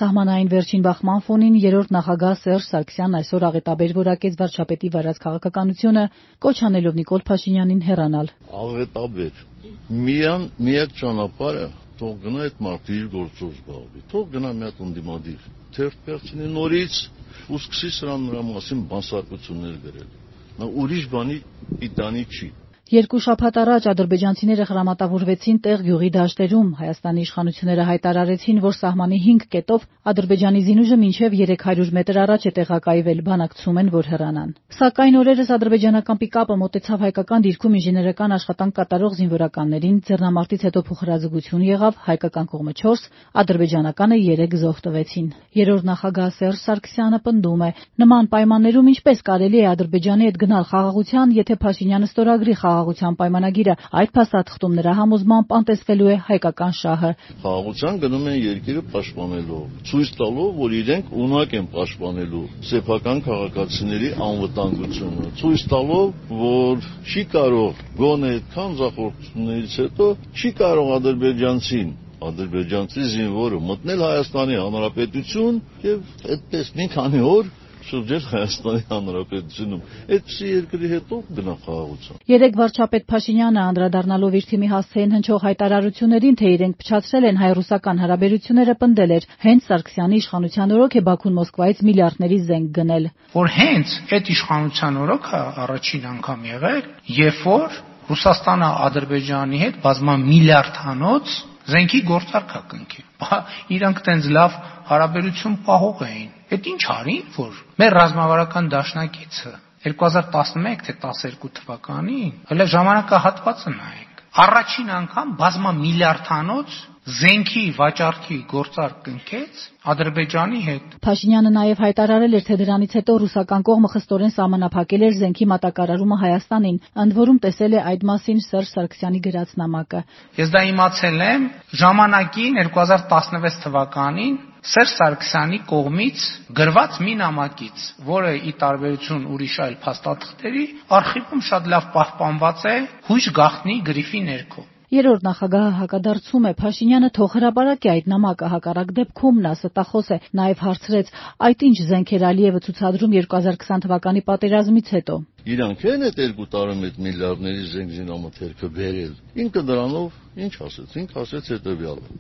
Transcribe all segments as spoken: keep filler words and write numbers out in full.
Սահմանային վերջին բախման ֆոնին երրորդ նախագահ Սերժ Սարգսյանն այսօր աղետաբեր որակեց վարչապետի վարած քաղաքականությունը, կոչ անելով Նիկոլ Փաշինյանին հեռանալ։ Աղետաբեր։ Միան միակ ճանապարհը թող գնա այդ մարդը իր գործով զբաղվի։ Թող գնա մի հատ ընդդիմադիր թերթ վերցնի նորից ու սկսի սրան նրա մասին բանսարկություններ գրել։ Նա ուրիշ բանի պիտանի չի։ Երկու շաբաթ առաջ ադրբեջանցիները խրամատավորվեցին տեղ գյուղի դաշտերում։ Հայաստանի իշխանությունները հայտարարեցին, որ սահմանի հինգ կետով Ադրբեջանի զինուժը մինչև երեք հարյուր մետր առաջ է տեղակայվել, բանակցում են, որ հեռանան։ Սակայն օրերս ադրբեջանական պիկապը մոտեցավ հայկական դիրքում ինժեներական աշխատանք կատարող զինվորականներին, ձեռնամարտից հետո փոխհրաձգություն եղավ, հայկական կողմը չորս, ադրբեջանականը երեք զոհ տվեցին։ Երրորդ նախագահ Սերժ Սարգսյանը պնդում է, նման պայմաններում ինչպես կարելի է Ադրբեջանի հետ գնալ խաղաղության, եթե Փաշինյանը ստորագրի խաղաղության պայմանագիրը, այդ փաստաթղթում նրա համոզմամբ անտեսվելու է հայկական շահը։ Խաղաղության գնում են երկիրը պաշտպանելով, ցույց տալով, որ իրենք ունակ են պաշտպանելու սեփական քաղաքացիների անվտանգությունը, ցույց տալով, որ չի կարող գոնե այդքան զախորտություններից հետո չի կարող ադրբեջանցին ադրբեջանցի զինվորը մտնել Հայաստանի Հանրապետություն եւ այդպես մի քանի օր շրջել Հայաստանի Հանրապետությունում։ Այդպիսի երկրի հետո գնա խաղաղության։ Երեք վարչապետ Փաշինյանը անդրադառնալով իր թիմի հասցեին հնչող հայտարարություններին, թե իրենք փչացրել են հայ-ռուսական հարաբերությունները, պնդել էր, հենց Սարգսյանի իշխանության օրոք է Բաքուն Մոսկվայից միլիարդների զենք գնել։ Որ հենց այդ իշխանության օրոք է առաջին անգամ եղել, երբ որ Ռուսաստանը Ադրբեջանի հետ բազմամիլիարդանոց զենքի գործարք է կնքել։ Իրանք տենց լավ հարաբերություն պահող էին։ Այդ ինչ արին, որ մեր ռազմավարական դաշնակիցը երկու հազար տասնմեկ թե տասներկու թվականին, հələ ժամանակահատվածը նայեք, առաջին անգամ բազմամիլիարդանոց զենքի վաճառքի գործարք կնքեց Ադրբեջանի հետ։ Փաշինյանը նաև հայտարարել էր, թե դրանից հետո ռուսական կողմը խստորեն սահմանափակել էր զենքի մատակարարումը Հայաստանին, ընդ որում տեսել է այդ մասին Սերժ Սարգսյանի գրած նամակը։ Ես դա իմացել եմ ժամանակին երկու հազար տասնվեց թվականին Սերժ Սարգսյանի կողմից գրված մի նամակից, որը ի տարբերություն ուրիշ այլ փաստաթղթերի արխիվում շատ լավ պահպանված է հույժ գաղտնի գրիֆի ներքո։ Երրորդ նախագահը հակադարձում է, Փաշինյանը թող հրապարակի այդ նամակը, հակառակ դեպքում նա ստախոս է, նաև հարցրեց, այդ ինչ զենքեր Ալիևը ցուցադրում երկու հազար քսան թվականի պատերազմից հետո։ Իրանք են այդ երկու տարում այդ միլիարդների զենք զինամթերքը բերել։ Ինքը դրանով ինչ ասեց, ինքը ասեց հետևյալը,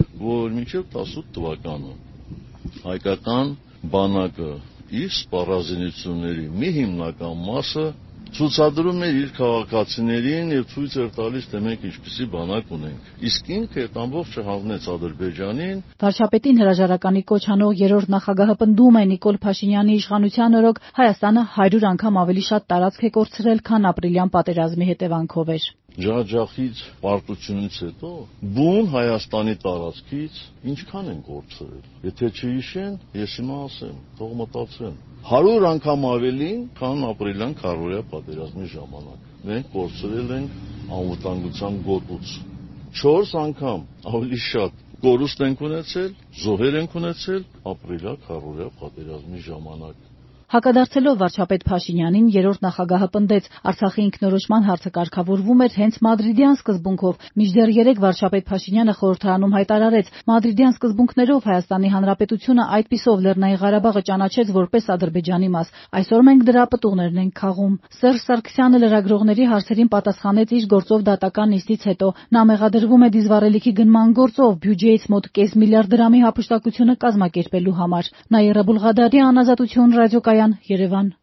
որ մինչև տասնութ թվականը հայկական բանակը իր սպառազինությունների մի հիմնական մասը ցուցադրում էր իր քաղաքացիներին եւ ցույց էր տալիս, թե մենք ինչպիսի բանակ ունենք։ Իսկ ինքը այդ ամբողջը հանձնեց Ադրբեջանին։ Վարչապետին հրաժարականի կոչ անող երրորդ նախագահը պնդում է, Նիկոլ Փաշինյանի իշխանության օրոք Հայաստանը հարյուր անգամ ավելի շատ տարածք է կորցրել, քան ապրիլյան պատերազմի հետևանքով էր։ Ջախջախից պարտությունից հետո բուն Հայաստանի տարածքից ինչքան են կորցրել։ Եթե չհիշեն, ես հիմա ասեմ, թող մտածեն։ հարյուր անգամ ավելին, քան ապրիլյան քարոզիա պատերազմի ժամանակ։ Մենք կորցրել ենք անվտանգության գոտուց։ չորս անգամ ավելի շատ կորուստ ենք ունեցել, զոհեր ենք ունեցել ապրիլյան քարոզիա պատերազմի ժամանակ։ Հակադարձելով վարչապետ Փաշինյանին, երրորդ նախագահը պնդեց, Արցախի ինքնորոշման հարցը կարգավորվում էր հենց մադրիդյան սկզբունքով, մինչդեռ երեկ վարչապետ Փաշինյանը խորհրդարանում հայտարարեց, մադրիդյան սկզբունքներով Հայաստանի Հանրապետությունը այդպիսով Լեռնային Ղարաբաղը ճանաչեց որպես Ադրբեջանի մաս։ Այսօր մենք դրա պտուղներն ենք քաղում։ Սերժ Սարգսյանը լրագրողների հարցերին պատասխանեց իր գործով դատական նիստից հետո։ Նա մեղադրվում է դիզվառելիքի գնման գործով բյուջեից մոտ կես միլիարդ դրամի հափշտակությունը կազմակերպելու համար։ Նաիրա Բուլղադարյան, Ազատություն ռադիոկայան, Երևան։